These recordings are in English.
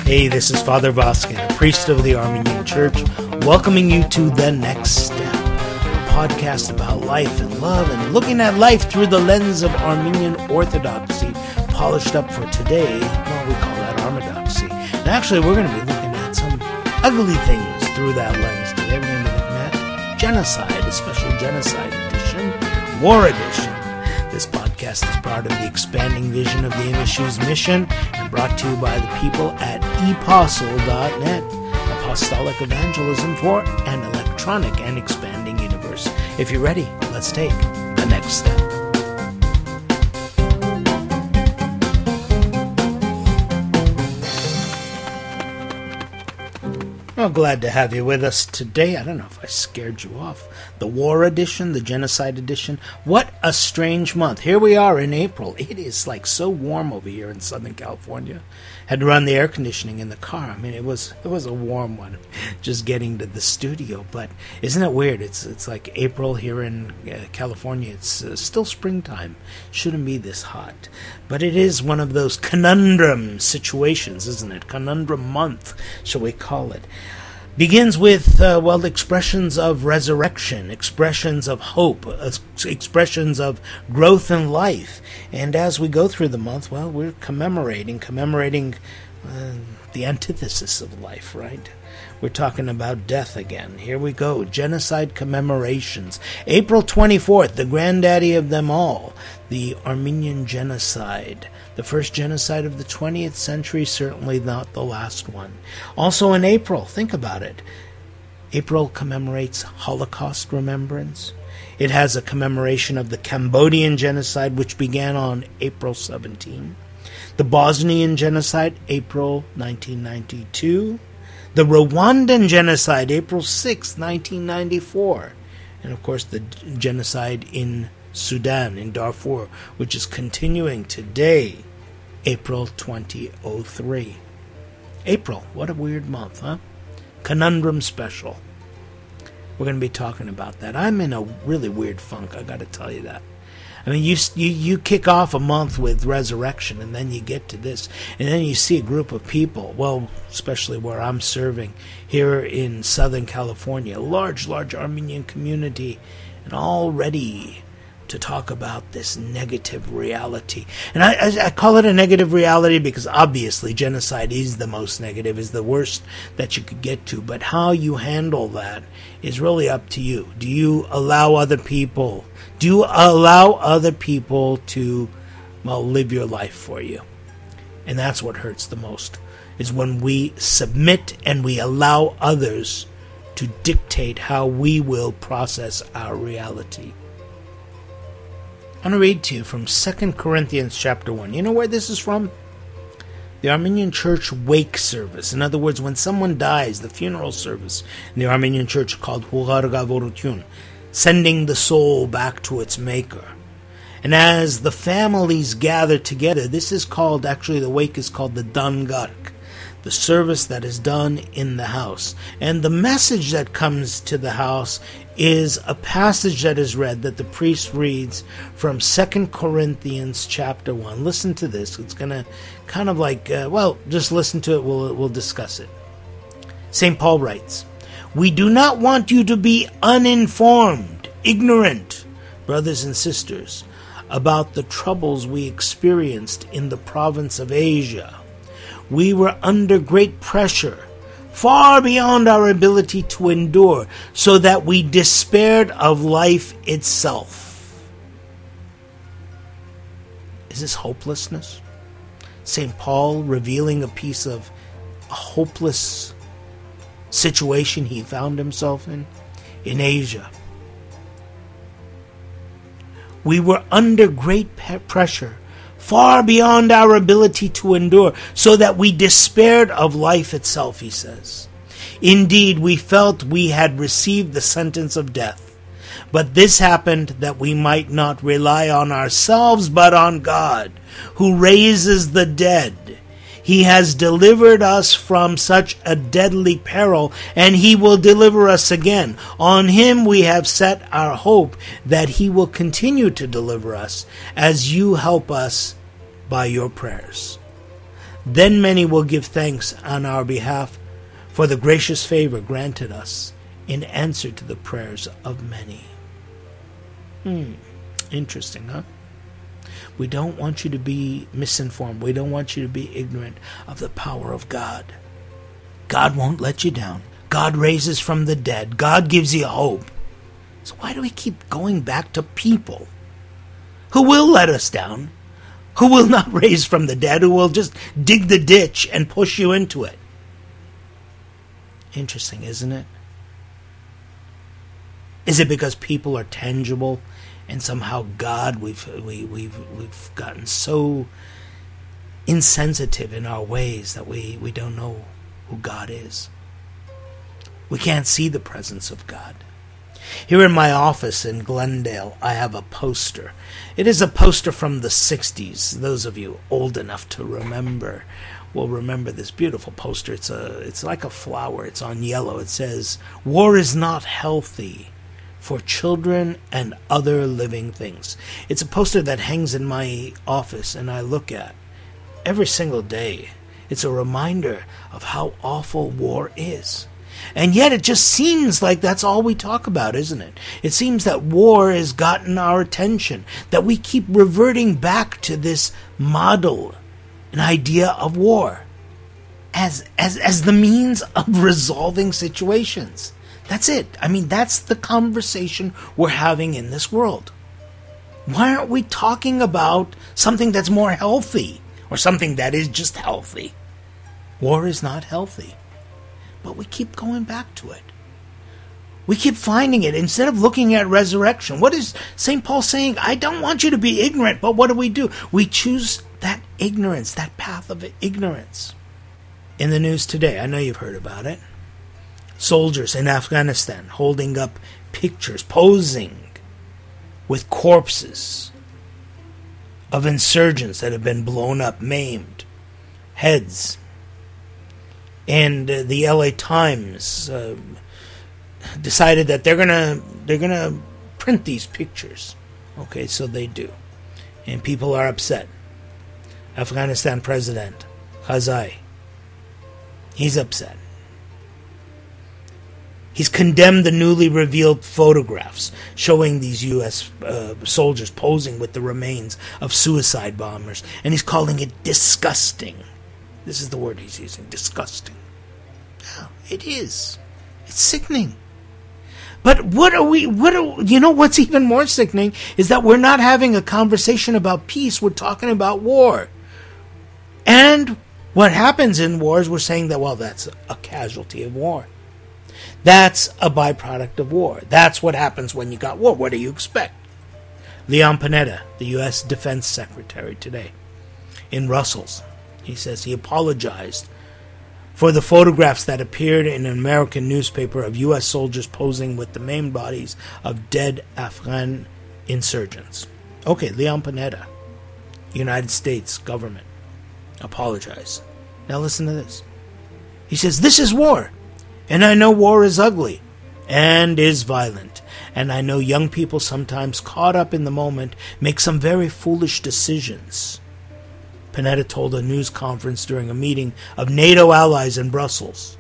Hey, this is Father Voskin, a priest of the Armenian Church, welcoming you to The Next Step, a podcast about life and love and looking at life through the lens of Armenian Orthodoxy, polished up for today. Well, we call that Armedoxy. And actually, we're going to be looking at some ugly things through that lens today. We're going to be looking at genocide, a special genocide edition, war edition. This podcast is part of the expanding vision of the Inishu's mission and brought to you by the people at epostle.net, apostolic evangelism for an electronic and expanding universe. If you're ready, let's take the next step. Well, glad to have you with us today. I don't know if I scared you off. The War Edition, the Genocide Edition. What a strange month. Here we are in April. It is like so warm over here in Southern California. Had to run the air conditioning in the car. I mean, it was a warm one just getting to the studio. But isn't it weird? It's like April here in California. It's still springtime. Shouldn't be this hot. But it is one of those conundrum situations, isn't it? Conundrum month, shall we call it. Begins with, expressions of resurrection, expressions of hope, expressions of growth in life. And as we go through the month, well, we're commemorating the antithesis of life, right? We're talking about death again. Here we go. Genocide commemorations. April 24th, the granddaddy of them all, the Armenian genocide. The first genocide of the 20th century, certainly not the last one. Also in April, think about it. April commemorates Holocaust remembrance. It has a commemoration of the Cambodian genocide, which began on April 17. The Bosnian genocide, April 1992. The Rwandan genocide, April 6, 1994. And of course the genocide in Sudan, in Darfur, which is continuing today, April 2003. April, what a weird month, huh? Conundrum special. We're going to be talking about that. I'm in a really weird funk, I got to tell you that. I mean, you kick off a month with resurrection, and then you get to this, and then you see a group of people, well, especially where I'm serving, here in Southern California, a large Armenian community, and all ready to talk about this negative reality. And I call it a negative reality because obviously genocide is the most negative, is the worst that you could get to. But how you handle that is really up to you. Do you allow other people to, live your life for you? And that's what hurts the most, is when we submit and we allow others to dictate how we will process our reality. I'm going to read to you from 2 Corinthians chapter 1. You know where this is from? The Armenian Church wake service. In other words, when someone dies, the funeral service in the Armenian Church called Hugar Gavorutyun, sending the soul back to its maker. And as the families gather together, this is called, actually the wake is called the Dangark, the service that is done in the house. And the message that comes to the house is a passage that is read, that the priest reads from 2 Corinthians chapter 1. Listen to this. It's going to kind of like, just listen to it. We'll discuss it. St. Paul writes, "We do not want you to be uninformed, ignorant, brothers and sisters, about the troubles we experienced in the province of Asia. We were under great pressure, far beyond our ability to endure, so that we despaired of life itself." Is this hopelessness? St. Paul revealing a piece of a hopeless situation he found himself in Asia. We were under great pressure, far beyond our ability to endure, so that we despaired of life itself, he says. Indeed, we felt we had received the sentence of death. But this happened that we might not rely on ourselves, but on God, who raises the dead. He has delivered us from such a deadly peril, and he will deliver us again. On him we have set our hope that he will continue to deliver us, as you help us by your prayers. Then many will give thanks on our behalf for the gracious favor granted us in answer to the prayers of many. Interesting, huh? We don't want you to be misinformed. We don't want you to be ignorant of the power of God. God won't let you down. God raises from the dead. God gives you hope. So why do we keep going back to people who will let us down, who will not raise from the dead, who will just dig the ditch and push you into it? Interesting, isn't it? Is it because people are tangible and somehow God, we've gotten so insensitive in our ways that we don't know who God is? We can't see the presence of God. Here in my office in Glendale, I have a poster. It is a poster from the 60s. Those of you old enough to remember will remember this beautiful poster. It's like a flower. It's on yellow. It says, "War is not healthy for children and other living things." It's a poster that hangs in my office and I look at every single day. It's a reminder of how awful war is. And yet it just seems like that's all we talk about, isn't it? It seems that war has gotten our attention, that we keep reverting back to this model, an idea of war, as the means of resolving situations. That's it. I mean, that's the conversation we're having in this world. Why aren't we talking about something that's more healthy, or something that is just healthy? War is not healthy. But we keep going back to it. We keep finding it instead of looking at resurrection. What is St. Paul saying? I don't want you to be ignorant, but what do? We choose that ignorance, that path of ignorance. In the news today, I know you've heard about it. Soldiers in Afghanistan holding up pictures, posing with corpses of insurgents that have been blown up, maimed, heads. And the LA Times decided that they're gonna print these pictures. Okay, so they do, and people are upset. Afghanistan President Karzai, he's upset. He's condemned the newly revealed photographs showing these U.S. Soldiers posing with the remains of suicide bombers, and he's calling it disgusting. This is the word he's using, disgusting. Oh, it is. It's sickening. But you know what's even more sickening is that we're not having a conversation about peace, we're talking about war. And what happens in wars, we're saying that, well, that's a casualty of war. That's a byproduct of war. That's what happens when you got war. What do you expect? Leon Panetta, the U.S. Defense Secretary today, in Brussels, he says he apologized for the photographs that appeared in an American newspaper of U.S. soldiers posing with the maimed bodies of dead Afghan insurgents. Okay, Leon Panetta, United States government, apologize. Now listen to this. He says, "This is war, and I know war is ugly and is violent, and I know young people sometimes caught up in the moment make some very foolish decisions." Panetta told a news conference during a meeting of NATO allies in Brussels.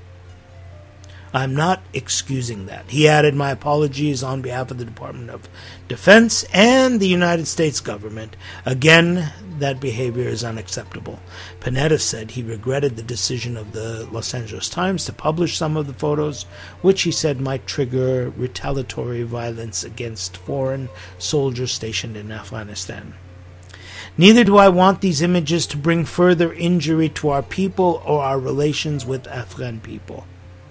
"I'm not excusing that." He added, "My apologies on behalf of the Department of Defense and the United States government. Again, that behavior is unacceptable." Panetta said he regretted the decision of the Los Angeles Times to publish some of the photos, which he said might trigger retaliatory violence against foreign soldiers stationed in Afghanistan. "Neither do I want these images to bring further injury to our people or our relations with Afghan people.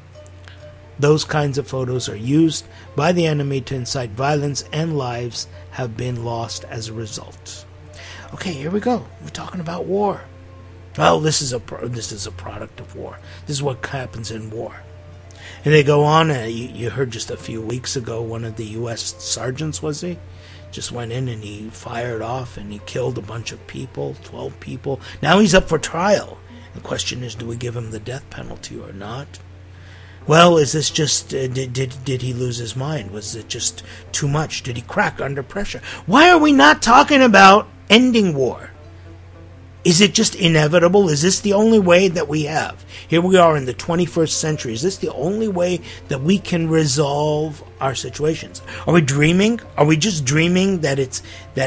Those kinds of photos are used by the enemy to incite violence, and lives have been lost as a result." Okay, here we go. We're talking about war. Well, this is a product of war. This is what happens in war. And they go on. You heard just a few weeks ago, one of the U.S. sergeants, was he? Just went in and he fired off and he killed a bunch of people, 12 people. Now he's up for trial. The question is, do we give him the death penalty or not? Well, is this just, did he lose his mind? Was it just too much? Did he crack under pressure? Why are we not talking about ending war? Is it just inevitable? Is this the only way that we have? Here we are in the 21st century. Is this the only way that we can resolve our situations? Are we dreaming? Are we just dreaming that it's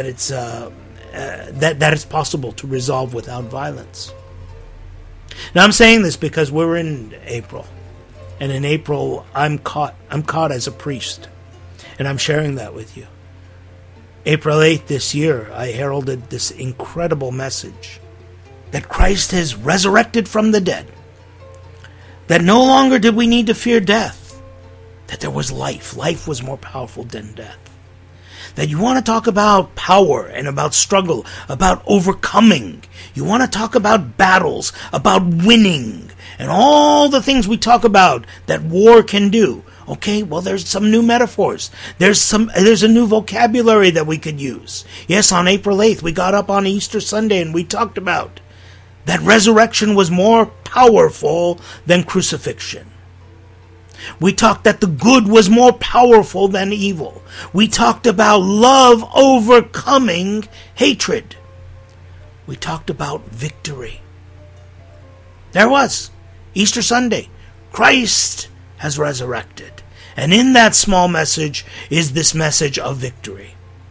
possible to resolve without violence? Now I'm saying this because we're in April, and in April I'm caught as a priest, and I'm sharing that with you. April 8th this year, I heralded this incredible message that Christ has resurrected from the dead, that no longer did we need to fear death, that there was life. Life was more powerful than death. That you want to talk about power and about struggle, about overcoming. You want to talk about battles, about winning, and all the things we talk about that war can do. Okay, well, there's some new metaphors. There's a new vocabulary that we could use. Yes, on April 8th, we got up on Easter Sunday and we talked about that resurrection was more powerful than crucifixion. We talked that the good was more powerful than evil. We talked about love overcoming hatred. We talked about victory. There was Easter Sunday. Christ has resurrected. And in that small message is this message of victory.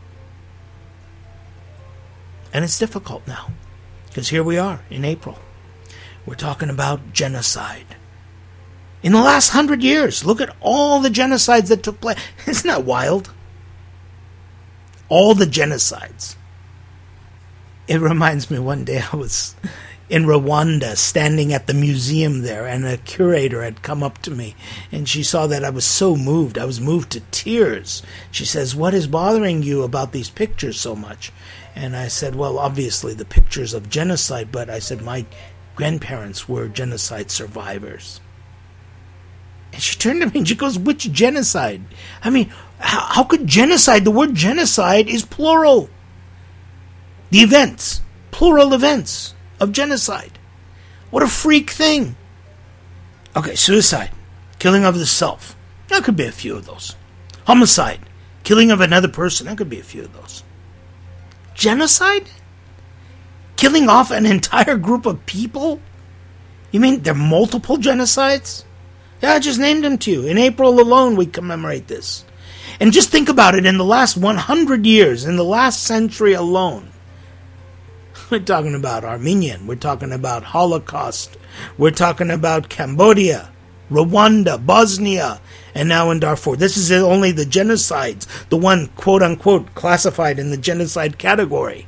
And it's difficult now, because here we are in April. We're talking about genocide. In the last 100 years, look at all the genocides that took place. Isn't that wild? All the genocides. It reminds me, one day I was in Rwanda standing at the museum there, and a curator had come up to me, and she saw that I was so moved. I was moved to tears. She says, "What is bothering you about these pictures so much?" And I said, "Well, obviously the pictures of genocide, but," I said, "my grandparents were genocide survivors." And she turned to me and she goes, "Which genocide? I mean, how could genocide?" The word genocide is plural. The events, plural events of genocide. What a freak thing. Okay, suicide, killing of the self. There could be a few of those. Homicide, killing of another person. There could be a few of those. Genocide? Killing off an entire group of people? You mean there are multiple genocides? Yeah, I just named them to you. In April alone, we commemorate this. And just think about it, in the last 100 years, in the last century alone, we're talking about Armenian, we're talking about Holocaust, we're talking about Cambodia, Rwanda, Bosnia, and now in Darfur. This is only the genocides, the one, quote-unquote, classified in the genocide category.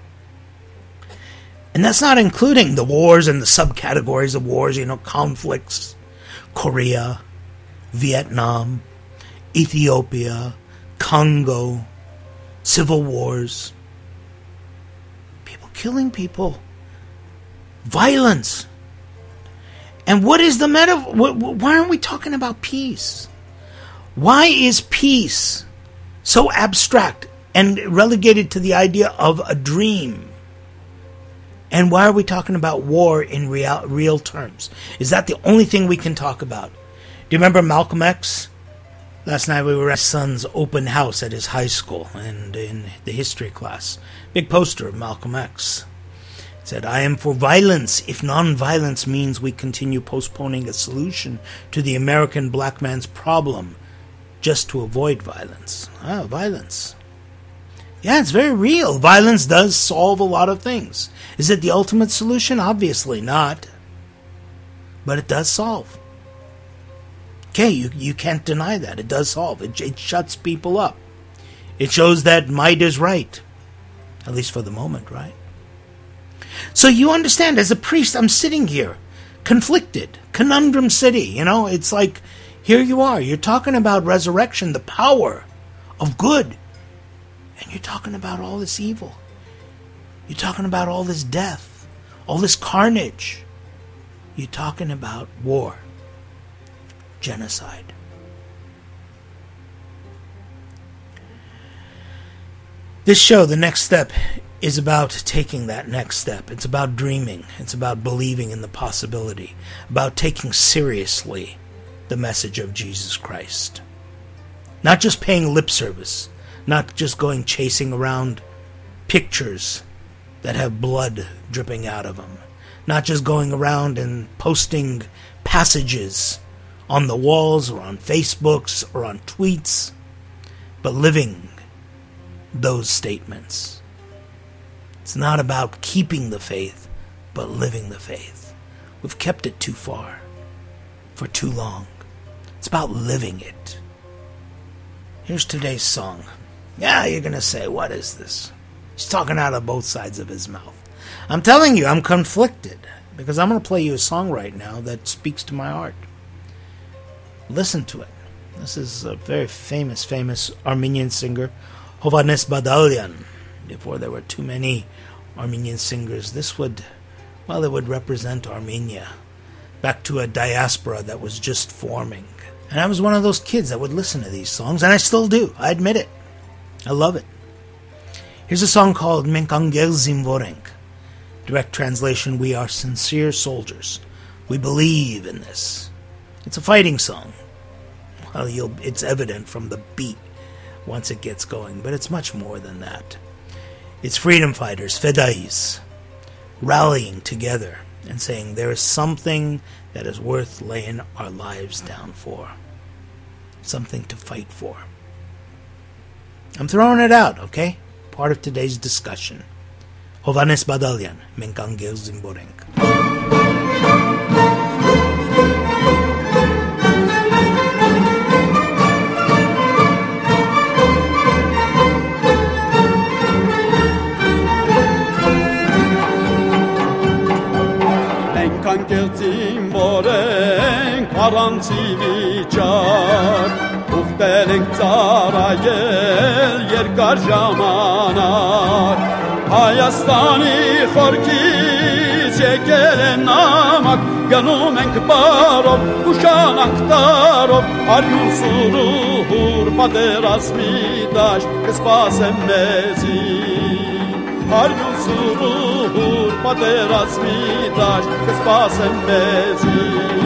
And that's not including the wars and the subcategories of wars, conflicts. Korea, Vietnam, Ethiopia, Congo, civil wars, people killing people, violence. And what is the metaphor? Why aren't we talking about peace? Why is peace so abstract and relegated to the idea of a dream? And why are we talking about war in real terms? Is that the only thing we can talk about? Do you remember Malcolm X? Last night we were at his son's open house at his high school, and in the history class, big poster of Malcolm X. It said, "I am for violence if non-violence means we continue postponing a solution to the American black man's problem just to avoid violence." Violence. Yeah, it's very real. Violence does solve a lot of things. Is it the ultimate solution? Obviously not. But it does solve. Okay, you can't deny that. It does solve. It shuts people up. It shows that might is right. At least for the moment, right? So you understand, as a priest, I'm sitting here, conflicted, conundrum city. It's like, here you are. You're talking about resurrection, the power of good. And you're talking about all this evil. You're talking about all this death, all this carnage. You're talking about war, genocide. This show, The Next Step, is about taking that next step. It's about dreaming. It's about believing in the possibility, about taking seriously the message of Jesus Christ. Not just paying lip service. Not just going chasing around pictures that have blood dripping out of them. Not just going around and posting passages on the walls or on Facebooks or on tweets, but living those statements. It's not about keeping the faith, but living the faith. We've kept it too far, for too long. It's about living it. Here's today's song. Yeah, you're going to say, what is this? He's talking out of both sides of his mouth. I'm telling you, I'm conflicted, because I'm going to play you a song right now that speaks to my heart. Listen to it. This is a very famous Armenian singer, Hovannes Badalyan. Before there were too many Armenian singers, this would represent Armenia back to a diaspora that was just forming. And I was one of those kids that would listen to these songs, and I still do. I admit it. I love it. Here's a song called Մենք անգել զինվոր ենք. Direct translation, we are sincere soldiers. We believe in this. It's a fighting song. Well, it's evident from the beat once it gets going, but it's much more than that. It's freedom fighters, fedais, rallying together and saying there is something that is worth laying our lives down for. Something to fight for. I'm throwing it out, okay? Part of today's discussion. Hovannes Badalyan, Մենք անգել զինվոր ենք. Մենք անգել զինվոր ենք, առանց վիճակ, ուխտել ենք ծառայել երկար ժամանակ. Հայաստանի խորքից եկել են նամակ, գնում ենք բարով, ուշանանք տարով, արյուն սուրուր պատերազմի դաշտ կսպասեմ մեզի. Արյուն սուրուր պատերազմի դաշտ կսպասեմ մեզի.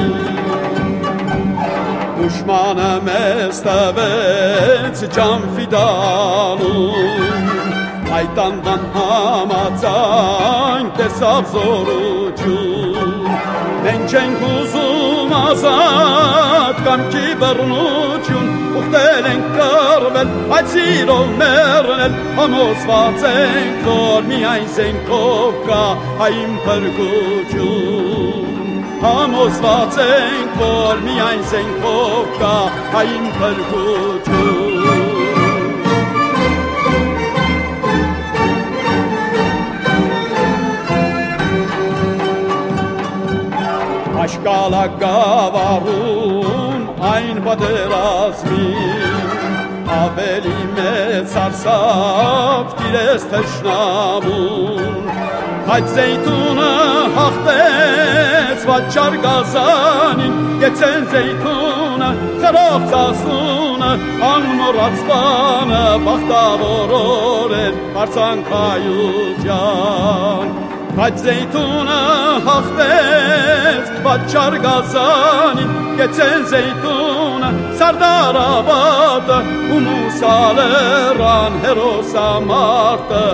Դուշմանը մեզ տվեց ջան ֆիդանում, այդ անվան համաձայն տեսավ զորություն. Մենք չենք ուզում ազատ կամքի բռնություն, ուխտել ենք կռվել, այդ սիրով մեռնել, համոզված ենք, որ միայն զենքով կա հային փրկություն. Համոզված ենք, որ միայն զենքով կա հային փրկություն. Աշկալա գավառում այն պատերազմին ավելի մեծ արսավ տիրեց թշնամուն. Այդ զեյթունը հաղթեց վաճառ գազանին, գեցեն զեյթունը խրոխ ծասունը, անմոռացվանը բախտավոր էր արցանքայության. Այդ զեյթունը հաղթեց վաճառ գազանին, գեցեն զեյթունը Սարդարաբադը ու Մուսալերան հերոսամարտը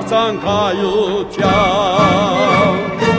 արցանքայության.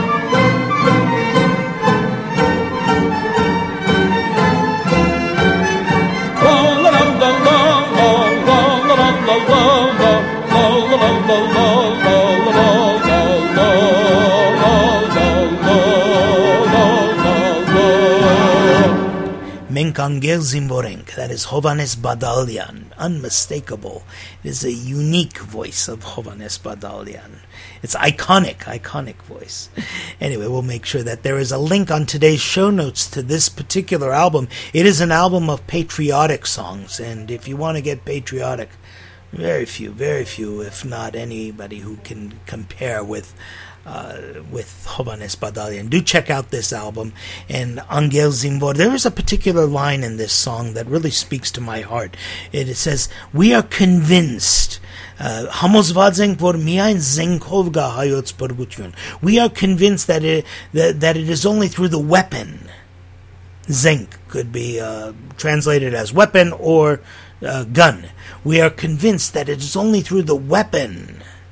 Մենք անգել զինվոր ենք. That is Hovannes Badalyan. Unmistakable. It is a unique voice of Hovannes Badalyan. It's iconic voice. Anyway, we'll make sure that there is a link on today's show notes to this particular album. It is an album of patriotic songs, and if you want to get patriotic, very few, if not anybody who can compare with Hovannes Badalyan. Do check out this album. And Անգել զինվոր, there is a particular line in this song that really speaks to my heart. It says, we are convinced, համոզված ենք, որ միայն զենքով գա հայոց բռնություն. We are convinced that it is only through the weapon. Zenk could be translated as weapon or gun. We are convinced that it is only through the weapon.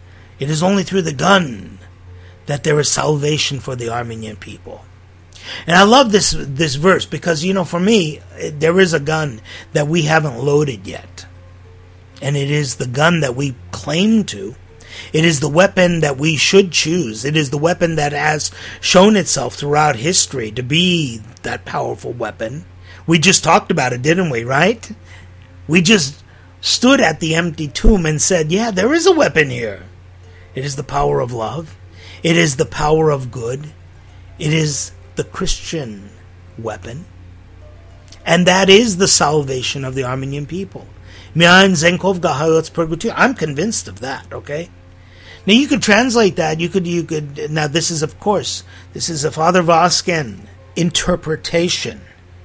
It is only through the gun that there is salvation for the Armenian people. And I love this verse because, for me, there is a gun that we haven't loaded yet. And it is the gun that we claim to. It is the weapon that we should choose. It is the weapon that has shown itself throughout history to be that powerful weapon. We just talked about it, didn't we, right? We just stood at the empty tomb and said, yeah, there is a weapon here. It is the power of love. It is the power of good. It is the Christian weapon. And that is the salvation of the Armenian people. I'm convinced of that, okay? Now you could translate that. You could. Now this is a Father Vosken interpretation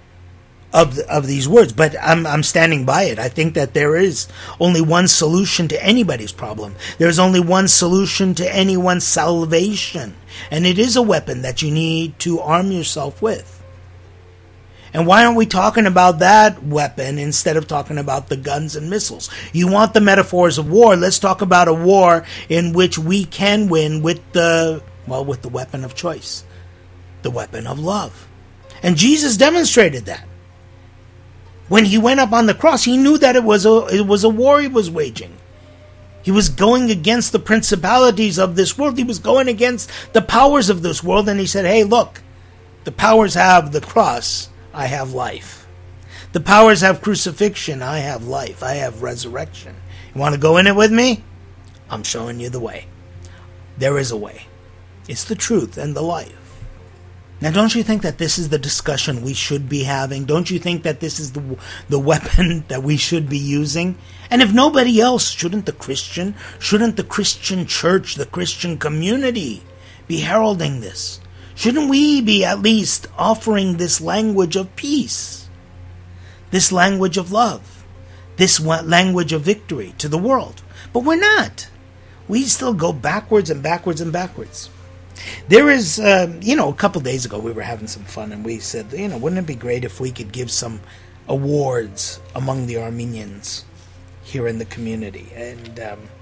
of these words, but I'm standing by it. I think that there is only one solution to anybody's problem. There's only one solution to anyone's salvation, and it is a weapon that you need to arm yourself with. And why aren't we talking about that weapon instead of talking about the guns and missiles? You want the metaphors of war? Let's talk about a war in which we can win with the weapon of choice, the weapon of love. And Jesus demonstrated that. When he went up on the cross, he knew that it was a war he was waging. He was going against the principalities of this world. He was going against the powers of this world. And he said, hey, look, the powers have the cross. I have life. The powers have crucifixion. I have life. I have resurrection. You want to go in it with me? I'm showing you the way. There is a way. It's the truth and the life. Now, don't you think that this is the discussion we should be having? Don't you think that this is the weapon that we should be using? And if nobody else, shouldn't the Christian church, the Christian community be heralding this? Shouldn't we be at least offering this language of peace, this language of love, this language of victory to the world? But we're not. We still go backwards and backwards and backwards. There is, a couple days ago we were having some fun and we said, wouldn't it be great if we could give some awards among the Armenians here in the community? And,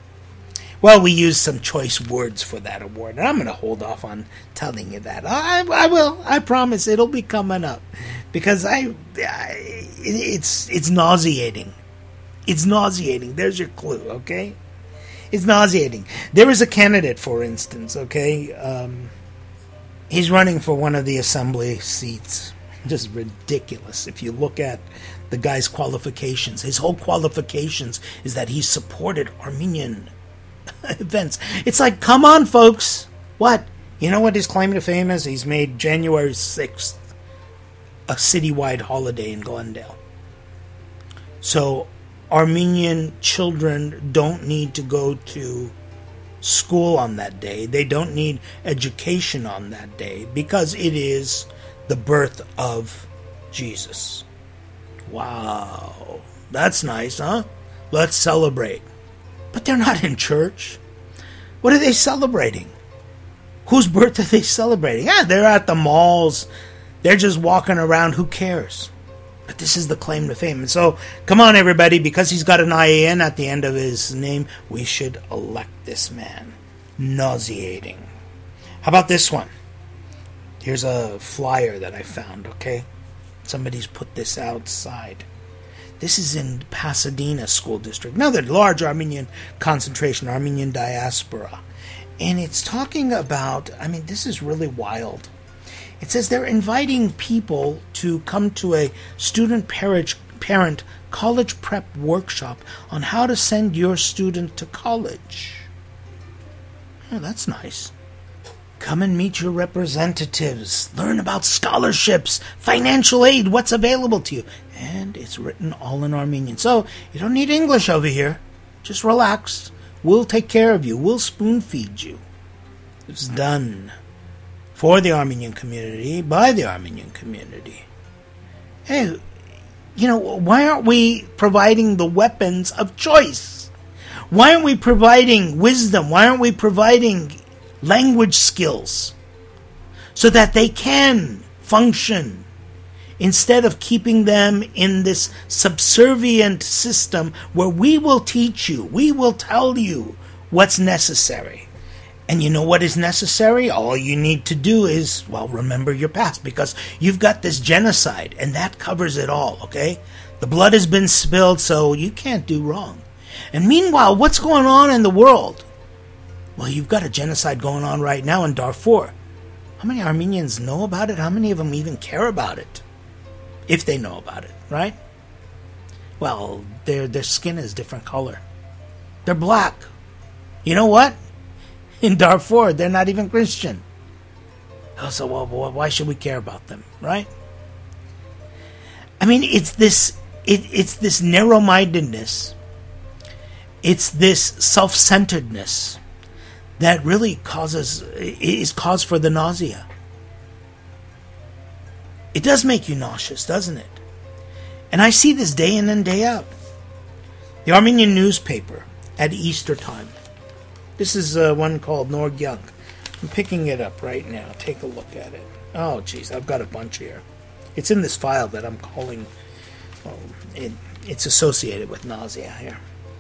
we used some choice words for that award. And I'm going to hold off on telling you that. I will. I promise it'll be coming up. Because it's nauseating. It's nauseating. There's your clue, okay? It's nauseating. There is a candidate, for instance, okay? He's running for one of the assembly seats. Just ridiculous. If you look at the guy's qualifications, his whole qualifications is that he supported Armenian events. It's like, come on, folks. What? You know what his claim to fame is? He's made January 6th a citywide holiday in Glendale. So Armenian children don't need to go to school on that day. They don't need education on that day because it is the birth of Jesus. Wow. That's nice, huh? Let's celebrate. But they're not in church. What are they celebrating? Whose birth are they celebrating? Yeah, they're at the malls. They're just walking around. Who cares? But this is the claim to fame. And so, come on, everybody, because he's got an IAN at the end of his name, we should elect this man. Nauseating. How about this one? Here's a flyer that I found, okay? Somebody's put this outside. This is in Pasadena School District, another large Armenian concentration, Armenian diaspora. And it's talking about, this is really wild. It says they're inviting people to come to a student parent college prep workshop on how to send your student to college. Oh, that's nice. Come and meet your representatives. Learn about scholarships, financial aid, what's available to you. And it's written all in Armenian. So you don't need English over here. Just relax. We'll take care of you. We'll spoon feed you. It's done. For the Armenian community, by the Armenian community. Hey, why aren't we providing the weapons of choice? Why aren't we providing wisdom? Why aren't we providing language skills so that they can function instead of keeping them in this subservient system where we will teach you, we will tell you what's necessary? And you know what is necessary? All you need to do is, well, remember your past, because you've got this genocide, and that covers it all, okay? The blood has been spilled, so you can't do wrong. And meanwhile, what's going on in the world? Well, you've got a genocide going on right now in Darfur. How many Armenians know about it? How many of them even care about it? If they know about it, right? Well, their skin is different color. They're black. You know what? In Darfur, they're not even Christian. Oh, so why should we care about them, right? I mean, it's this narrow-mindedness. It's this self-centeredness that really is cause for the nausea. It does make you nauseous, doesn't it? And I see this day in and day out. The Armenian newspaper at Easter time. This is one called Norgyunk. I'm picking it up right now. Take a look at it. Oh, geez, I've got a bunch here. It's in this file that I'm calling... Well, it's associated with nausea here.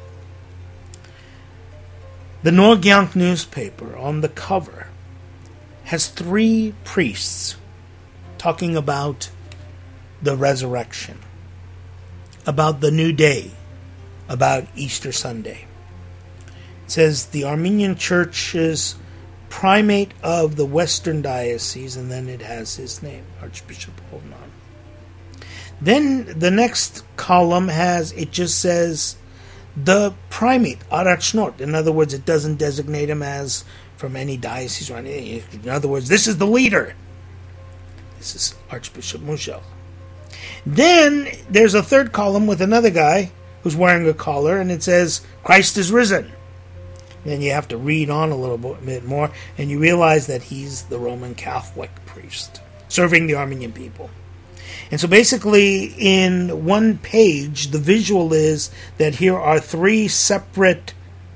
The Norgyunk newspaper on the cover has 3 priests talking about the resurrection, about the new day, about Easter Sunday. It says the Armenian Church's primate of the Western Diocese, and then it has his name, Archbishop Hovnan. Then the next column just says the primate, Arachnort. In other words, it doesn't designate him as from any diocese or anything. In other words, this is the leader. This is Archbishop Mushel. Then there's a third column with another guy who's wearing a collar, and it says, Christ is risen. Then you have to read on a little bit more, and you realize that he's the Roman Catholic priest serving the Armenian people. And so basically, in one page, the visual is that here are three separate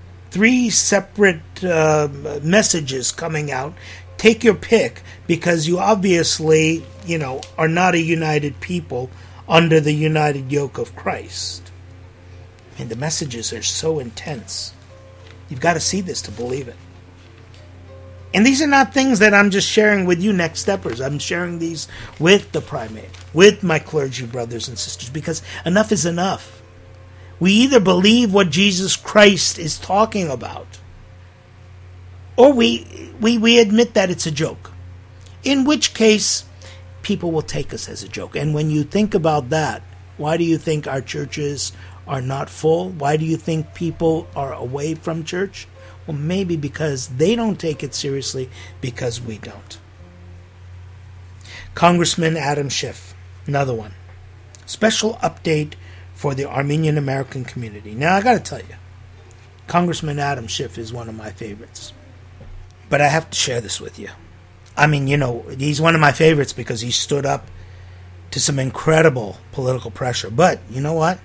messages coming out. Take your pick, because you obviously, are not a united people under the united yoke of Christ. And the messages are so intense. You've got to see this to believe it. And these are not things that I'm just sharing with you next steppers. I'm sharing these with the primate, with my clergy brothers and sisters, because enough is enough. We either believe what Jesus Christ is talking about, or we admit that it's a joke. In which case, people will take us as a joke. And when you think about that, why do you think our churches are not full? Why do you think people are away from church? Well, maybe because they don't take it seriously, because we don't. Congressman Adam Schiff, another one. Special update for the Armenian American community. Now, I got to tell you, Congressman Adam Schiff is one of my favorites. But I have to share this with you. I mean, he's one of my favorites because he stood up to some incredible political pressure. But you know what?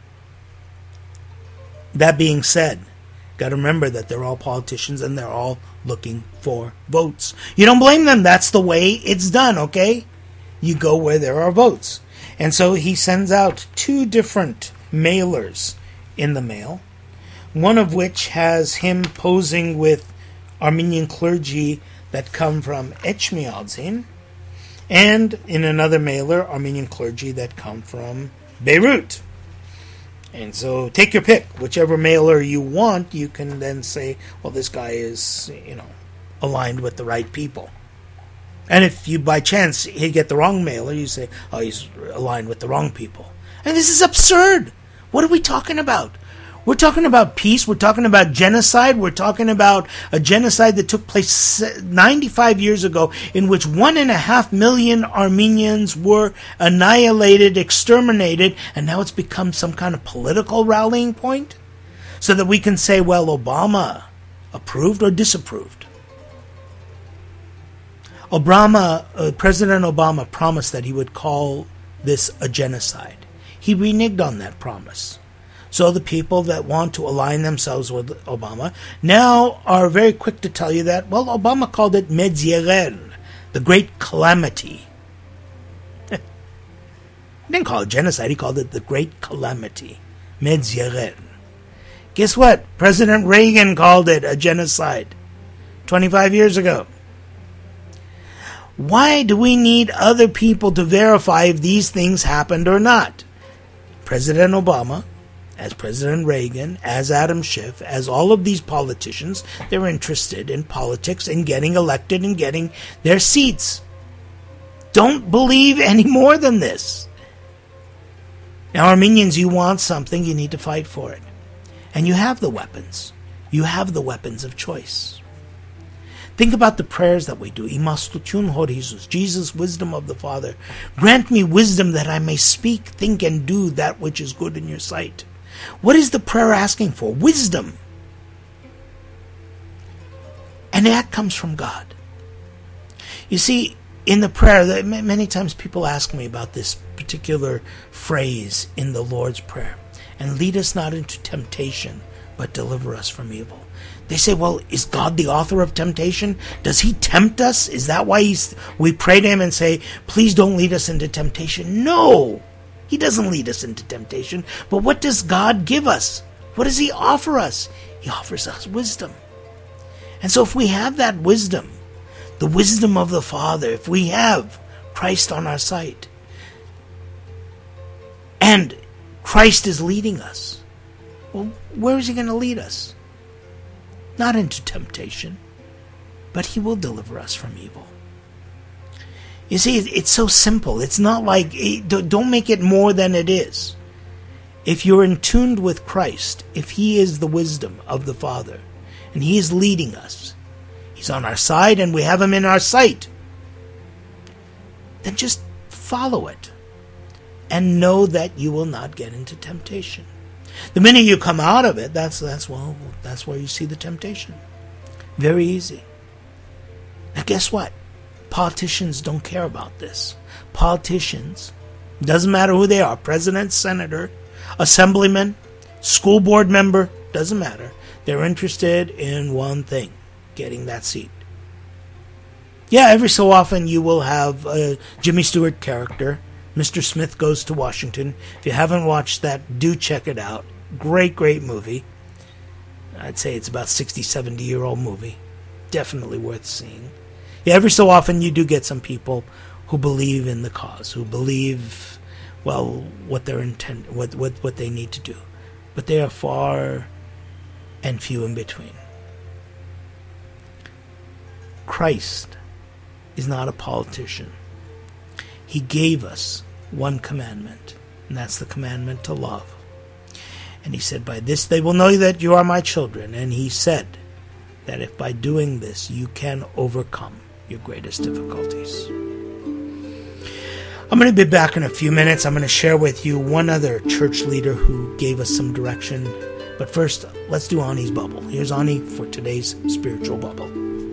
That being said, got to remember that they're all politicians and they're all looking for votes. You don't blame them. That's the way it's done, okay? You go where there are votes. And so he sends out 2 different mailers in the mail, one of which has him posing with Armenian clergy that come from Echmiadzin, and in another mailer, Armenian clergy that come from Beirut. And so take your pick. Whichever mailer you want, you can then say, well, this guy is, aligned with the right people. And if you, by chance, you get the wrong mailer, you say, oh, he's aligned with the wrong people. And this is absurd. What are we talking about? We're talking about peace. We're talking about genocide. We're talking about a genocide that took place 95 years ago, in which 1.5 million Armenians were annihilated, exterminated, and now it's become some kind of political rallying point so that we can say, well, Obama approved or disapproved. President Obama promised that he would call this a genocide. He reneged on that promise. So the people that want to align themselves with Obama now are very quick to tell you that, well, Obama called it Medzierer, the great calamity. He didn't call it genocide, he called it the great calamity. Medzierer. Guess what? President Reagan called it a genocide. 25 years ago. Why do we need other people to verify if these things happened or not? President Obama, as President Reagan, as Adam Schiff, as all of these politicians, they're interested in politics and getting elected and getting their seats. Don't believe any more than this. Now, Armenians, you want something, you need to fight for it. And you have the weapons. You have the weapons of choice. Think about the prayers that we do. Imastutun hor Jesus, Jesus, wisdom of the Father. Grant me wisdom that I may speak, think, and do that which is good in your sight. What is the prayer asking for? Wisdom. And that comes from God. You see, in the prayer, many times people ask me about this particular phrase in the Lord's Prayer. And lead us not into temptation, but deliver us from evil. They say, well, is God the author of temptation? Does he tempt us? Is that why we pray to him and say, please don't lead us into temptation? No, he doesn't lead us into temptation. But what does God give us? What does he offer us? He offers us wisdom. And so if we have that wisdom, the wisdom of the Father, if we have Christ on our side, and Christ is leading us, well, where is he going to lead us? Not into temptation, but he will deliver us from evil. You see, it's so simple. It's not like, don't make it more than it is. If you're in tune with Christ, if he is the wisdom of the Father, and he is leading us, he's on our side and we have him in our sight, then just follow it and know that you will not get into temptation. The minute you come out of it, that's where you see the temptation. Very easy. Now guess what? Politicians don't care about this. Politicians, doesn't matter who they are, president, senator, assemblyman, school board member, doesn't matter. They're interested in one thing, getting that seat. Yeah, every so often you will have a Jimmy Stewart character. Mr. Smith Goes to Washington. If you haven't watched that, do check it out. Great, great movie. I'd say it's about 60, 70-year-old movie. Definitely worth seeing. Yeah, every so often you do get some people who believe in the cause, who believe, well, what their intent, what they need to do. But they are far and few in between. Christ is not a politician. He gave us one commandment, and that's the commandment to love. And he said, by this they will know that you are my children. And he said that if by doing this you can overcome your greatest difficulties. I'm going to be back in a few minutes. I'm going to share with you one other church leader who gave us some direction. But first, let's do Ani's Bubble. Here's Ani for today's Spiritual Bubble.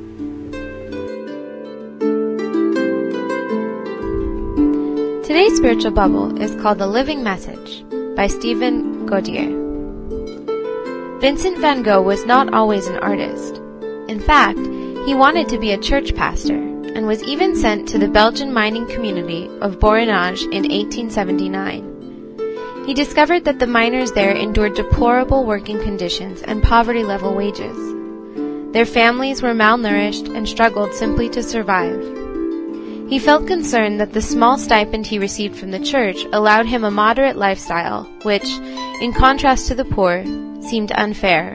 Today's spiritual bubble is called The Living Message by Stephen Gaudier. Vincent van Gogh was not always an artist. In fact, he wanted to be a church pastor and was even sent to the Belgian mining community of Borinage in 1879. He discovered that the miners there endured deplorable working conditions and poverty-level wages. Their families were malnourished and struggled simply to survive. He felt concerned that the small stipend he received from the church allowed him a moderate lifestyle, which, in contrast to the poor, seemed unfair.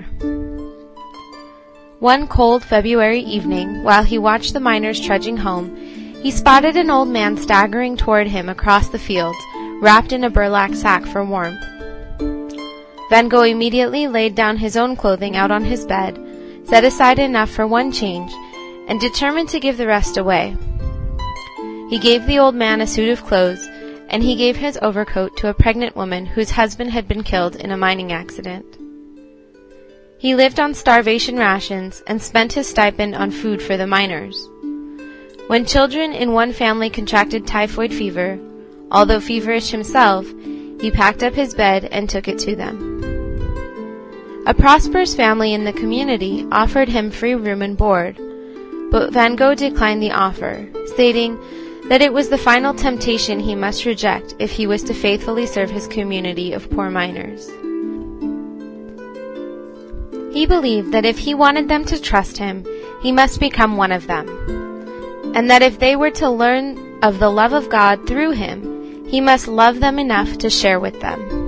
One cold February evening, while he watched the miners trudging home, he spotted an old man staggering toward him across the fields, wrapped in a burlap sack for warmth. Van Gogh immediately laid down his own clothing out on his bed, set aside enough for one change, and determined to give the rest away. He gave the old man a suit of clothes, and he gave his overcoat to a pregnant woman whose husband had been killed in a mining accident. He lived on starvation rations and spent his stipend on food for the miners. When children in one family contracted typhoid fever, although feverish himself, he packed up his bed and took it to them. A prosperous family in the community offered him free room and board, but Van Gogh declined the offer, stating that it was the final temptation he must reject if he was to faithfully serve his community of poor miners. He believed that if he wanted them to trust him, he must become one of them, and that if they were to learn of the love of God through him, he must love them enough to share with them.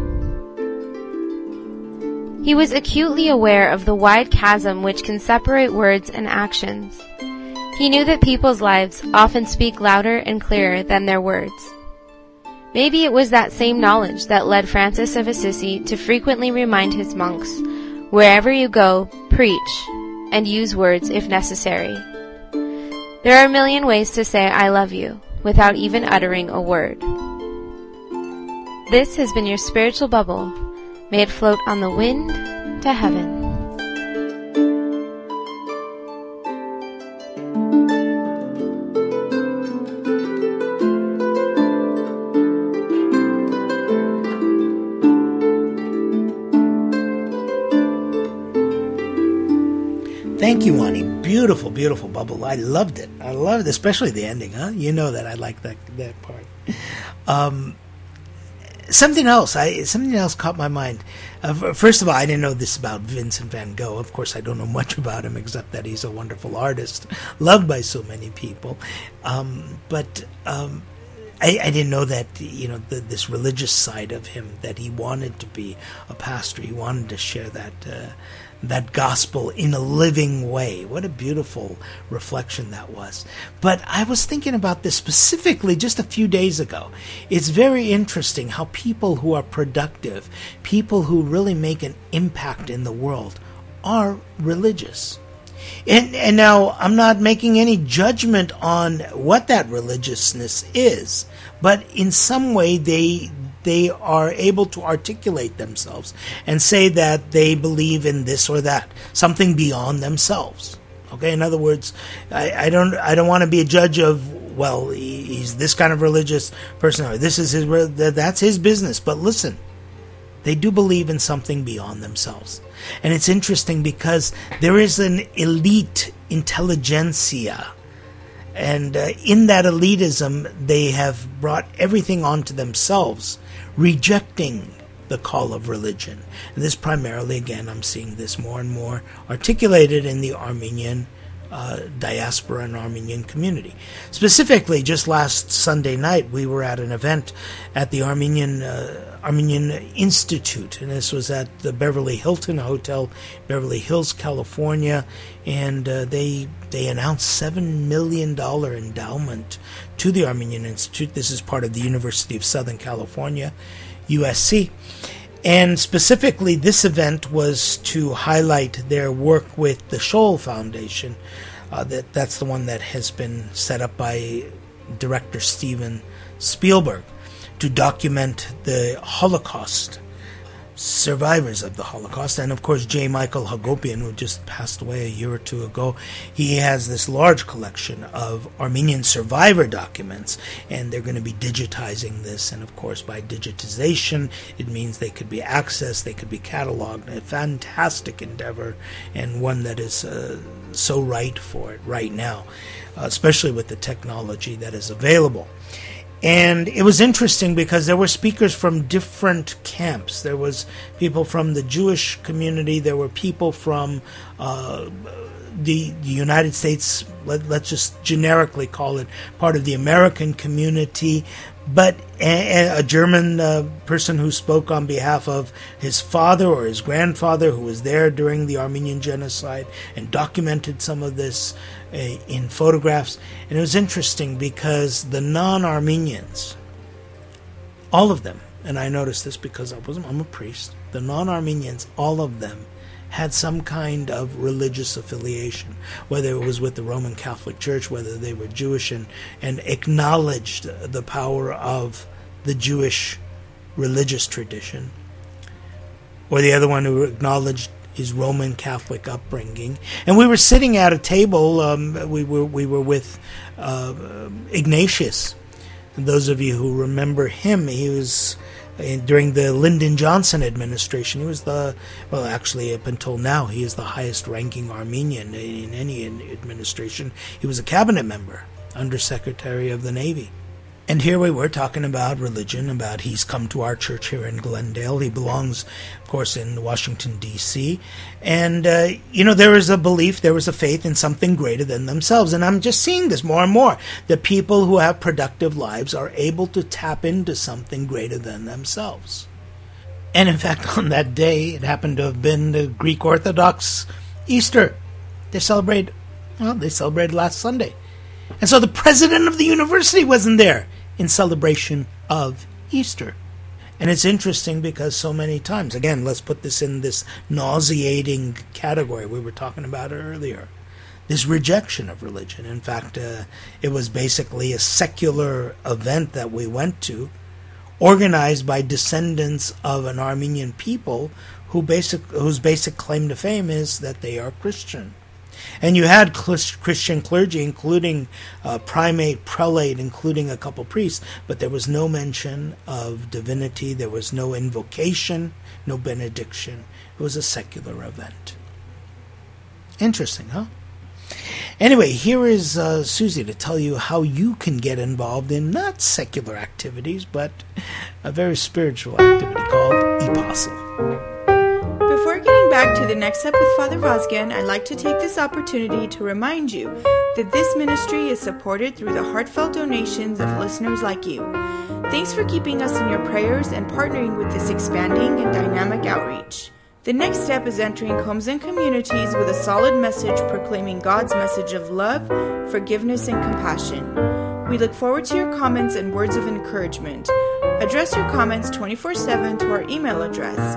He was acutely aware of the wide chasm which can separate words and actions. He knew that people's lives often speak louder and clearer than their words. Maybe it was that same knowledge that led Francis of Assisi to frequently remind his monks, "Wherever you go, preach, and use words if necessary." There are a million ways to say "I love you" without even uttering a word. This has been your spiritual bubble. May it float on the wind to heaven. Thank you, Ani. Beautiful, beautiful bubble. I loved it. I loved it, especially the ending, huh? You know that I like that part. Something else caught my mind. First of all, I didn't know this about Vincent van Gogh. Of course, I don't know much about him except that he's a wonderful artist, loved by so many people. But I didn't know that, this religious side of him, that he wanted to be a pastor. He wanted to share that gospel in a living way. What a beautiful reflection that was. But I was thinking about this specifically just a few days ago. It's very interesting how people who are productive, people who really make an impact in the world, are religious. And now, I'm not making any judgment on what that religiousness is, but in some way they are able to articulate themselves and say that they believe in this or that, something beyond themselves. Okay, in other words, I don't want to be a judge of, well, he's this kind of religious person, or this is that's his business. But listen, they do believe in something beyond themselves. And it's interesting because there is an elite intelligentsia. And in that elitism, they have brought everything onto themselves, rejecting the call of religion. And this primarily, again, I'm seeing this more and more articulated in the Armenian diaspora and Armenian community. Specifically, just last Sunday night, we were at an event at the Armenian Institute, and this was at the Beverly Hilton Hotel, Beverly Hills, California, and they announced $7 million endowment to the Armenian Institute. This is part of the University of Southern California, USC. And specifically, this event was to highlight their work with the Shoal Foundation. That's the one that has been set up by director Steven Spielberg to document the Holocaust, survivors of the Holocaust. And of course, J. Michael Hagopian, who just passed away a year or two ago, he has this large collection of Armenian survivor documents, and they're going to be digitizing this. And of course, by digitization, it means they could be accessed, they could be cataloged. A fantastic endeavor, and one that is so right for it right now, especially with the technology that is available. And it was interesting because there were speakers from different camps. There was people from the Jewish community. There were people from the United States, let's just generically call it part of the American community, but a German person who spoke on behalf of his father or his grandfather who was there during the Armenian genocide and documented some of this in photographs. And it was interesting because the non-Armenians, all of them, and I noticed this because I'm a priest, the non-Armenians, all of them had some kind of religious affiliation, whether it was with the Roman Catholic Church, whether they were Jewish and acknowledged the power of the Jewish religious tradition, or the other one who acknowledged his Roman Catholic upbringing. And we were sitting at a table, we were with Ignatius. And those of you who remember him, he was during the Lyndon Johnson administration. He was actually up until now, he is the highest ranking Armenian in any administration. He was a cabinet member, Undersecretary of the Navy. And here we were talking about religion, about he's come to our church here in Glendale. He belongs, of course, in Washington, D.C. And, there was a belief, there was a faith in something greater than themselves. And I'm just seeing this more and more. The people who have productive lives are able to tap into something greater than themselves. And in fact, on that day, it happened to have been the Greek Orthodox Easter. They celebrated last Sunday. And so the president of the university wasn't there in celebration of Easter. And it's interesting because so many times, again, let's put this in this nauseating category we were talking about earlier, this rejection of religion. In fact, it was basically a secular event that we went to, organized by descendants of an Armenian people whose basic claim to fame is that they are Christian. And you had Christian clergy, including primate, prelate, including a couple priests, but there was no mention of divinity. There was no invocation, no benediction. It was a secular event. Interesting, huh? Anyway, here is Susie to tell you how you can get involved in not secular activities, but a very spiritual activity called ePostle. Before getting back to the next step with Father Vazgen, I'd like to take this opportunity to remind you that this ministry is supported through the heartfelt donations of listeners like you. Thanks for keeping us in your prayers and partnering with this expanding and dynamic outreach. The next step is entering homes and communities with a solid message proclaiming God's message of love, forgiveness, and compassion. We look forward to your comments and words of encouragement. Address your comments 24/7 to our email address,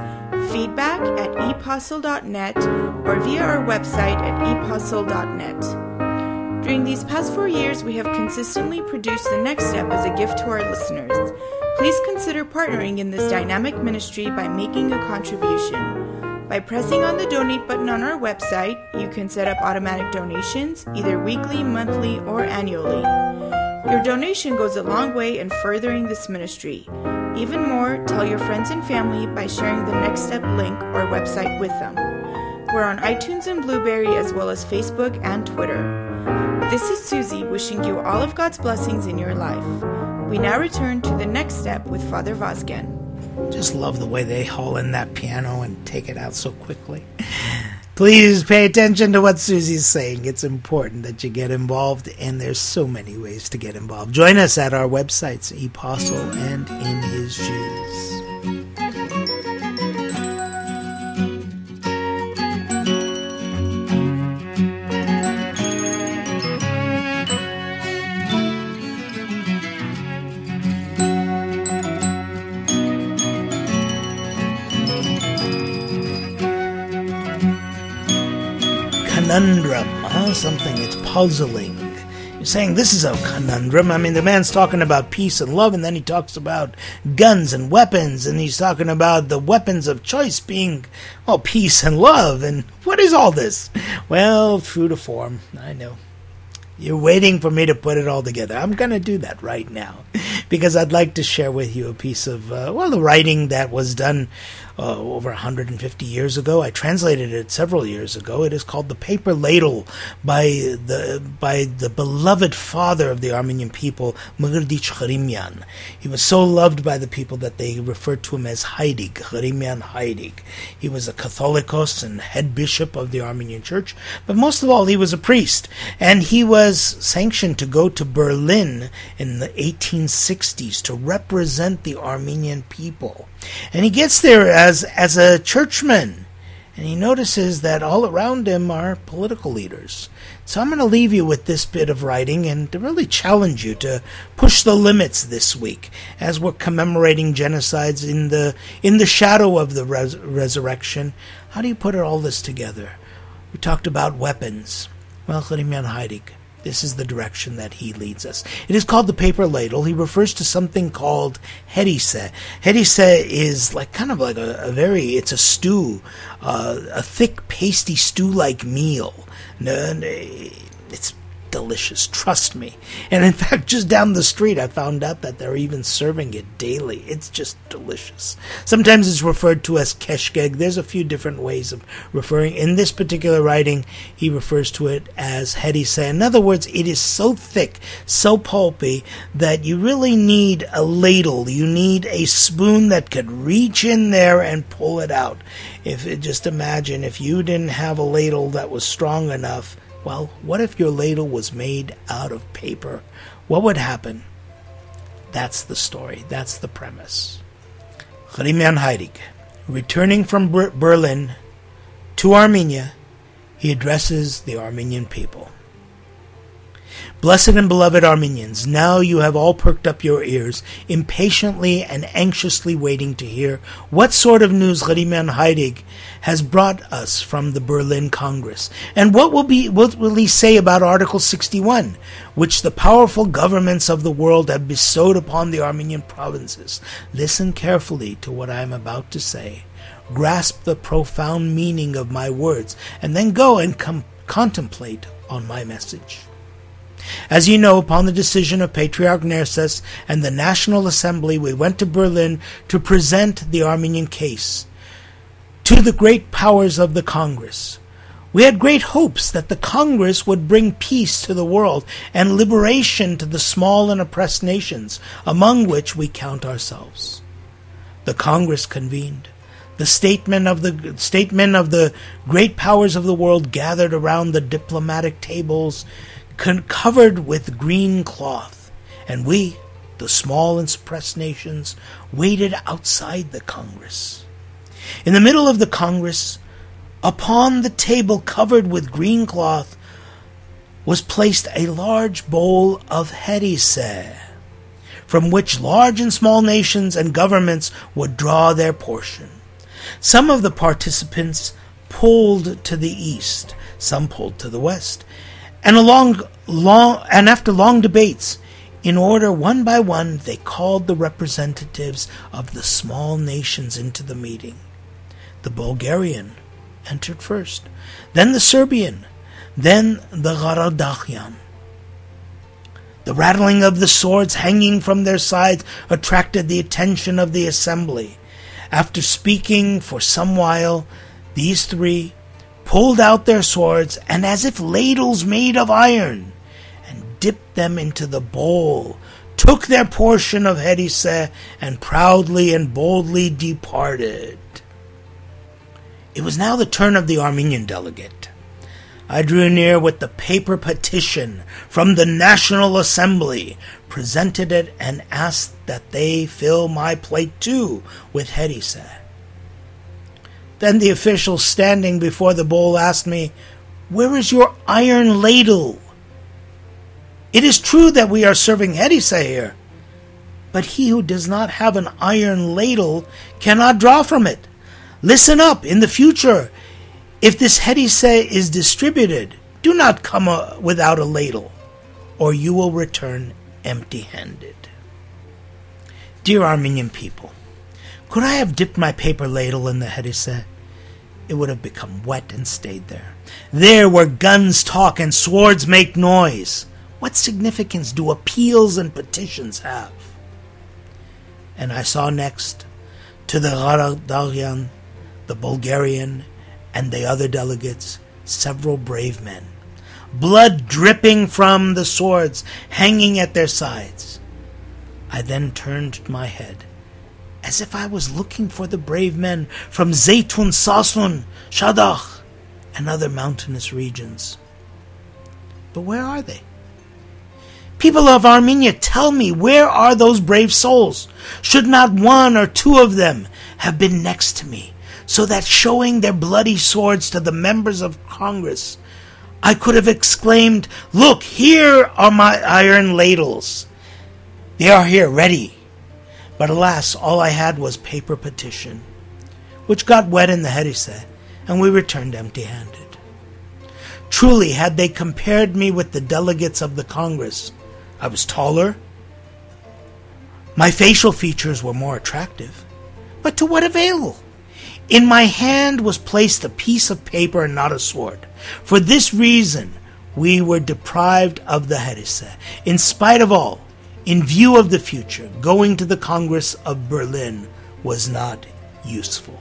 feedback@epostle.net, or via our website at epostle.net. During these past 4 years, we have consistently produced the next step as a gift to our listeners. Please consider partnering in this dynamic ministry by making a contribution. By pressing on the donate button on our website, you can set up automatic donations, either weekly, monthly, or annually. Your donation goes a long way in furthering this ministry. Even more, tell your friends and family by sharing the Next Step link or website with them. We're on iTunes and Blueberry as well as Facebook and Twitter. This is Susie wishing you all of God's blessings in your life. We now return to the Next Step with Father Vazgen. Just love the way they haul in that piano and take it out so quickly. Please pay attention to what Susie's saying. It's important that you get involved, and there's so many ways to get involved. Join us at our websites, ePostle and In His Shoes. Conundrum, something it's puzzling. You're saying this is a conundrum. I mean, the man's talking about peace and love, and then he talks about guns and weapons, and he's talking about the weapons of choice being, peace and love. And what is all this? Well, true to form, I know. You're waiting for me to put it all together. I'm going to do that right now because I'd like to share with you a piece of, the writing that was done over 150 years ago. I translated it several years ago. It is called The Paper Ladle by the beloved father of the Armenian people, Mgrdich Cheremyan. He was so loved by the people that they referred to him as Heidig, Cheremyan Heidig. He was a Catholicos and head bishop of the Armenian church, but most of all, he was a priest, and he was sanctioned to go to Berlin in the 1860s to represent the Armenian people. And he gets there as a churchman, and he notices that all around him are political leaders. So I'm going to leave you with this bit of writing and to really challenge you to push the limits this week as we're commemorating genocides in the shadow of the resurrection. How do you put all this together? We talked about weapons. Well, Cheremyan Heidig, this is the direction that he leads us. It is called the paper ladle. He refers to something called herise. Herise is it's a stew, a thick, pasty stew-like meal. It's delicious, trust me. And in fact, just down the street, I found out that they're even serving it daily. It's just delicious. Sometimes it's referred to as keshkeg. There's a few different ways of referring. In this particular writing, he refers to it as hediseh. In other words, it is so thick, so pulpy, that you really need a ladle. You need a spoon that could reach in there and pull it out. Just imagine if you didn't have a ladle that was strong enough. Well, what if your ladle was made out of paper? What would happen? That's the story. That's the premise. Cherimian Heidig, returning from Berlin to Armenia, he addresses the Armenian people. Blessed and beloved Armenians, now you have all perked up your ears, impatiently and anxiously waiting to hear what sort of news Cherimian Heidig has brought us from the Berlin Congress, and what will he say about Article 61, which the powerful governments of the world have bestowed upon the Armenian provinces. Listen carefully to what I am about to say. Grasp the profound meaning of my words, and then go and contemplate on my message. As you know, upon the decision of Patriarch Nerses and the National Assembly, we went to Berlin to present the Armenian case to the great powers of the Congress. We had great hopes that the Congress would bring peace to the world and liberation to the small and oppressed nations, among which we count ourselves. The Congress convened. The statesmen of the great powers of the world gathered around the diplomatic tables covered with green cloth, and we, the small and suppressed nations, waited outside the Congress. In the middle of the Congress, upon the table covered with green cloth, was placed a large bowl of hediseh, from which large and small nations and governments would draw their portion. Some of the participants pulled to the east, some pulled to the west, and after long debates, in order one by one, they called the representatives of the small nations into the meeting. The Bulgarian entered first, then the Serbian, then the Gharadakhian. The rattling of the swords hanging from their sides attracted the attention of the assembly. After speaking for some while, these three pulled out their swords, and as if ladles made of iron, and dipped them into the bowl, took their portion of hediseh, and proudly and boldly departed. It was now the turn of the Armenian delegate. I drew near with the paper petition from the National Assembly, presented it, and asked that they fill my plate too with hediseh. Then the official standing before the bowl asked me, "Where is your iron ladle? It is true that we are serving hediseh here, but he who does not have an iron ladle cannot draw from it. Listen up, in the future, if this hediseh is distributed, do not come without a ladle, or you will return empty-handed." Dear Armenian people, could I have dipped my paper ladle in the hediseh? It would have become wet and stayed there. There where guns talk and swords make noise, what significance do appeals and petitions have? And I saw next to the Gharadakhian, the Bulgarian, and the other delegates, several brave men, blood dripping from the swords hanging at their sides. I then turned my head, as if I was looking for the brave men from Zeytun, Sasun, Shadakh, and other mountainous regions. But where are they? People of Armenia, tell me, where are those brave souls? Should not one or two of them have been next to me, so that showing their bloody swords to the members of Congress, I could have exclaimed, "Look, here are my iron ladles. They are here, ready." But alas, all I had was paper petition, which got wet in the hediseh, and we returned empty-handed. Truly, had they compared me with the delegates of the Congress, I was taller. My facial features were more attractive. But to what avail? In my hand was placed a piece of paper and not a sword. For this reason, we were deprived of the Harisah. In spite of all, in view of the future, going to the Congress of Berlin was not useful.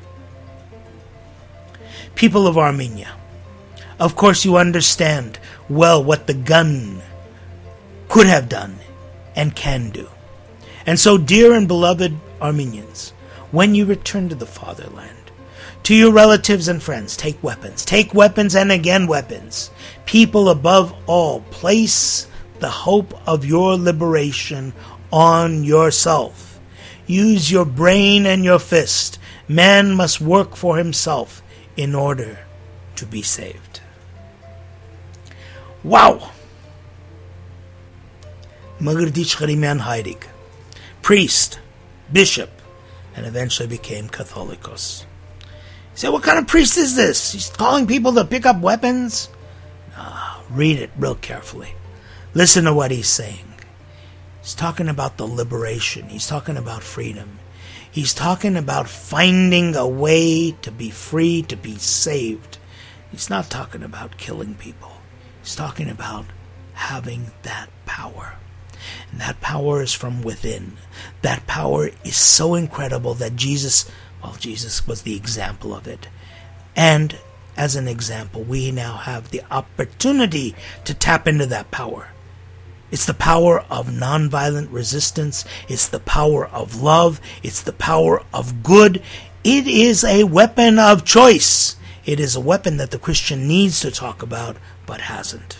People of Armenia, of course you understand well what the gun could have done and can do. And so, dear and beloved Armenians, when you return to the fatherland, to your relatives and friends, take weapons and again weapons. People, above all, place the hope of your liberation on yourself. Use your brain and your fist. Man must work for himself in order to be saved. Wow! Magrdich Cheremian Heilig, priest, bishop, and eventually became Catholicos. You say, what kind of priest is this? He's calling people to pick up weapons? Read it real carefully. Listen to what he's saying. He's talking about the liberation. He's talking about freedom. He's talking about finding a way to be free, to be saved. He's not talking about killing people. He's talking about having that power. And that power is from within. That power is so incredible that Jesus was the example of it. And as an example, we now have the opportunity to tap into that power. It's the power of nonviolent resistance. It's the power of love. It's the power of good. It is a weapon of choice. It is a weapon that the Christian needs to talk about, but hasn't.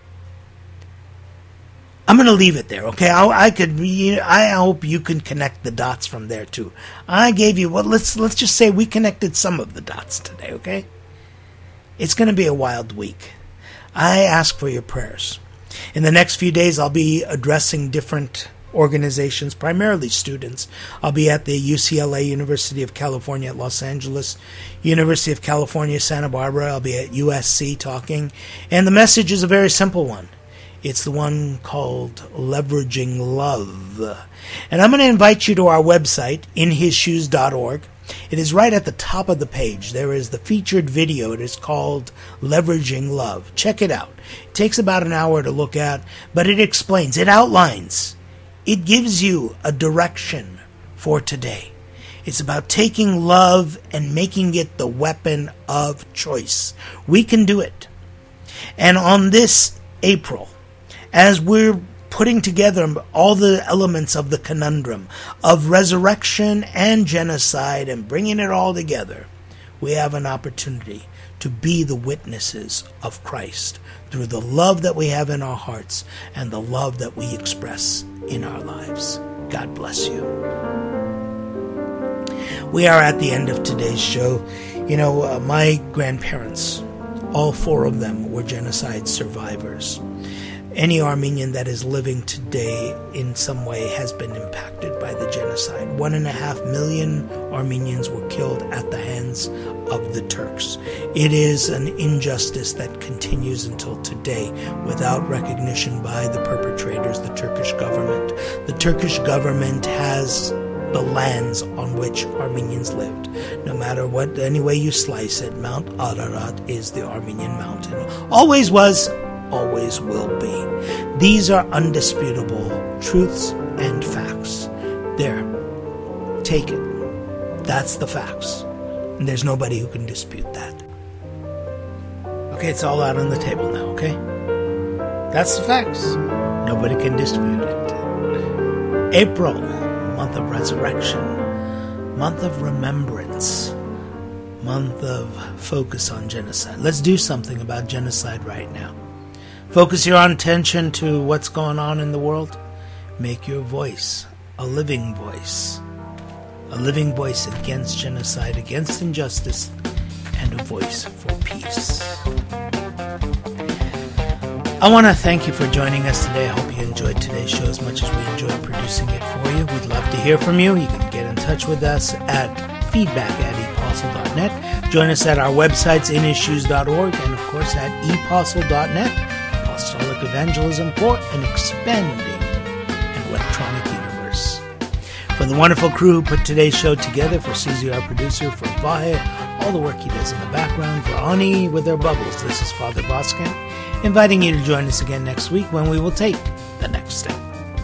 I'm going to leave it there, okay? I hope you can connect the dots from there too. I gave you, let's just say we connected some of the dots today, okay? It's going to be a wild week. I ask for your prayers. In the next few days, I'll be addressing different organizations, primarily students. I'll be at the UCLA, University of California at Los Angeles, University of California, Santa Barbara. I'll be at USC talking. And the message is a very simple one. It's the one called Leveraging Love. And I'm going to invite you to our website, inhisshoes.org. It is right at the top of the page. There is the featured video. It is called Leveraging Love. Check it out. It takes about an hour to look at, but it explains, it outlines, it gives you a direction for today. It's about taking love and making it the weapon of choice. We can do it. And on this April, as we're putting together all the elements of the conundrum of resurrection and genocide and bringing it all together, we have an opportunity to be the witnesses of Christ through the love that we have in our hearts and the love that we express in our lives. God bless you. We are at the end of today's show. My grandparents, all four of them were genocide survivors. Any Armenian that is living today in some way has been impacted by the genocide. 1.5 million Armenians were killed at the hands of the Turks. It is an injustice that continues until today without recognition by the perpetrators, the Turkish government. The Turkish government has the lands on which Armenians lived. No matter what, any way you slice it, Mount Ararat is the Armenian mountain. Always was, always will be. These are undisputable truths and facts. There. Take it. That's the facts. And there's nobody who can dispute that. Okay, it's all out on the table now, okay? That's the facts. Nobody can dispute it. April, month of resurrection, month of remembrance, month of focus on genocide. Let's do something about genocide right now. Focus your attention to what's going on in the world. Make your voice a living voice against genocide, against injustice, and a voice for peace. I want to thank you for joining us today. I hope you enjoyed today's show as much as we enjoyed producing it for you. We'd love to hear from you. You can get in touch with us at feedback@epostle.net. Join us at our websites, inissues.org, and of course at epostle.net. Apostolic evangelism for an expanding and electronic universe. For the wonderful crew who put today's show together, for Susie, our producer, for Vahe, all the work he does in the background, for Ani with their bubbles, this is Father Boskin, inviting you to join us again next week when we will take the next step.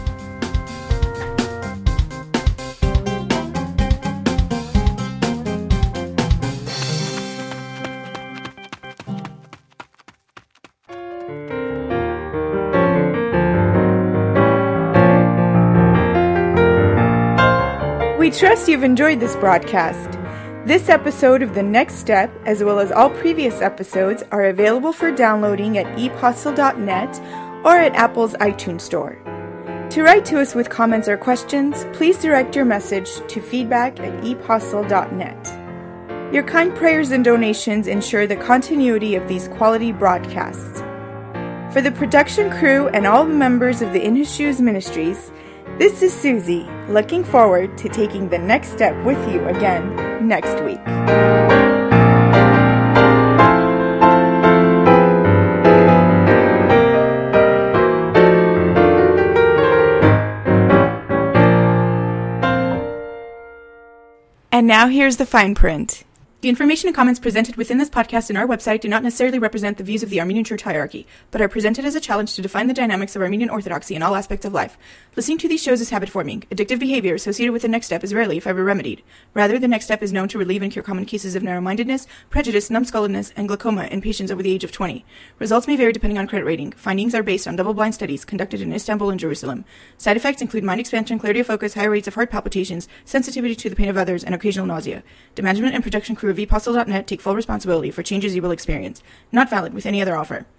We trust you've enjoyed this broadcast. This episode of The Next Step, as well as all previous episodes, are available for downloading at epostle.net or at Apple's iTunes Store. To write to us with comments or questions, please direct your message to feedback@epostle.net. Your kind prayers and donations ensure the continuity of these quality broadcasts. For the production crew and all the members of the In His Shoes Ministries, this is Susie, looking forward to taking the next step with you again next week. And now here's the fine print. The information and comments presented within this podcast and our website do not necessarily represent the views of the Armenian Church hierarchy, but are presented as a challenge to define the dynamics of Armenian Orthodoxy in all aspects of life. Listening to these shows is habit-forming. Addictive behavior associated with the next step is rarely, if ever, remedied. Rather, the next step is known to relieve and cure common cases of narrow-mindedness, prejudice, numbskulledness, and glaucoma in patients over the age of 20. Results may vary depending on credit rating. Findings are based on double-blind studies conducted in Istanbul and Jerusalem. Side effects include mind expansion, clarity of focus, high rates of heart palpitations, sensitivity to the pain of others, and occasional nausea. The management and production crew of epostle.net take full responsibility for changes you will experience. Not valid with any other offer.